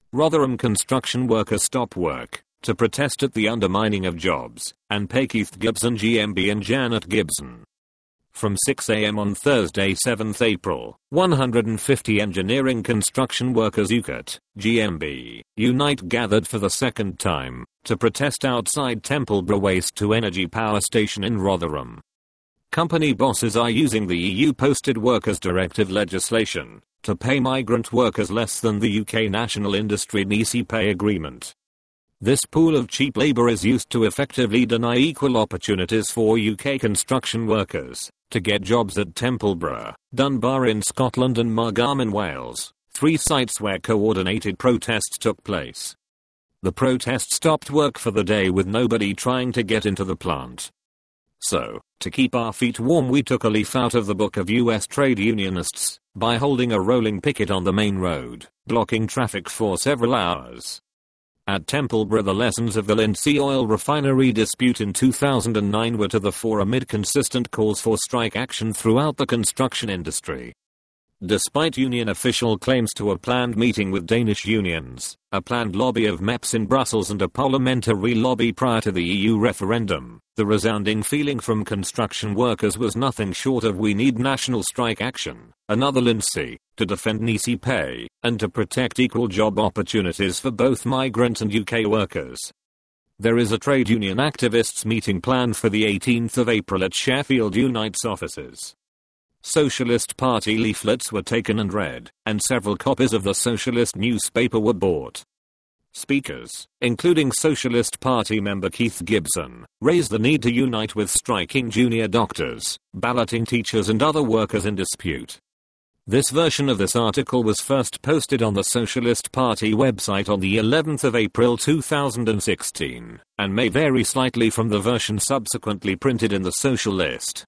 Rotherham construction workers stop work to protest at the undermining of jobs and pay Keith Gibson GMB and Janet Gibson. From 6 a.m. on Thursday 7th April, 150 engineering construction workers UCAT, GMB, Unite gathered for the second time to protest outside Templeborough Waste-to-Energy Power Station in Rotherham. Company bosses are using the EU Posted Workers Directive legislation to pay migrant workers less than the UK National Industry NEC pay agreement. This pool of cheap labour is used to effectively deny equal opportunities for UK construction workers to get jobs at Templeborough, Dunbar in Scotland and Margam in Wales, 3 sites where coordinated protests took place. The protest stopped work for the day with nobody trying to get into the plant. So, to keep our feet warm, we took a leaf out of the book of US trade unionists by holding a rolling picket on the main road, blocking traffic for several hours. At Templeborough, the lessons of the Lindsey oil refinery dispute in 2009 were to the fore amid consistent calls for strike action throughout the construction industry. Despite union official claims to a planned meeting with Danish unions, a planned lobby of MEPs in Brussels and a parliamentary lobby prior to the EU referendum, the resounding feeling from construction workers was nothing short of "we need national strike action, another Lindsey, to defend NEC pay, and to protect equal job opportunities for both migrant and UK workers." There is a trade union activists meeting planned for the 18th of April at Sheffield Unite's offices. Socialist Party leaflets were taken and read, and several copies of the Socialist newspaper were bought. Speakers, including Socialist Party member Keith Gibson, raised the need to unite with striking junior doctors, balloting teachers and other workers in dispute. This version of this article was first posted on the Socialist Party website on the 11th of April 2016, and may vary slightly from the version subsequently printed in the Socialist.